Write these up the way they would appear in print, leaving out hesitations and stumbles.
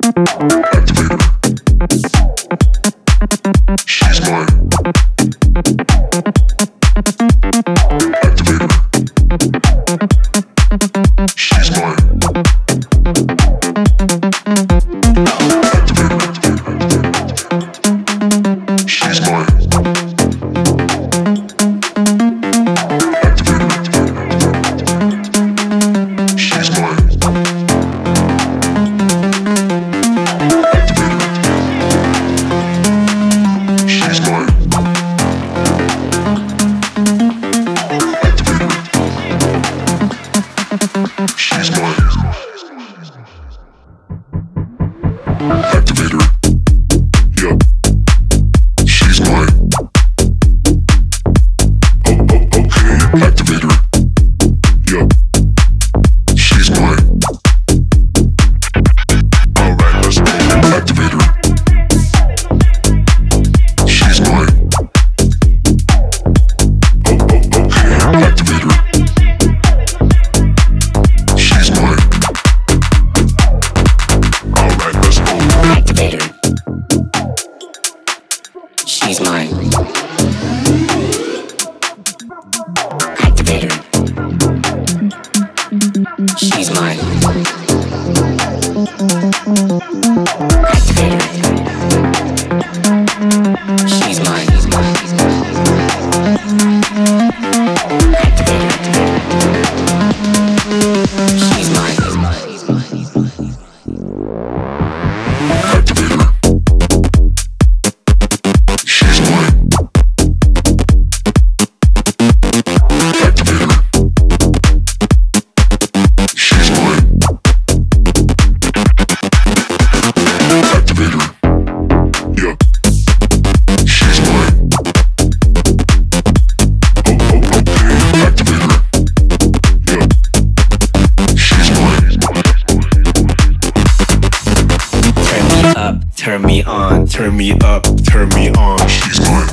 Turn me up, turn me on. She's mine.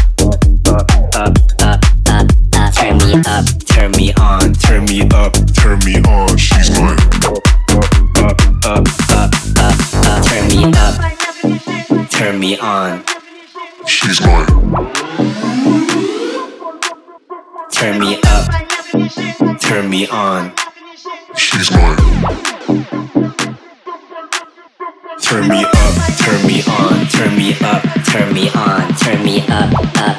Turn me up, turn me on. Turn me up, turn me on. She's mine. Turn me up, turn me on. She's mine. Turn me up, turn me on. She's mine. Turn me up, turn me on, turn me up, turn me on, turn me up,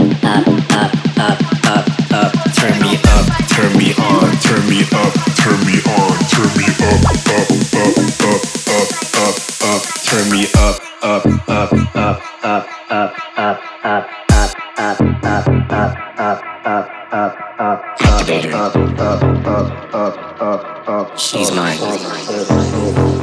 turn me up, turn me on, turn me up, turn me on, turn me up, turn me up, She's mine.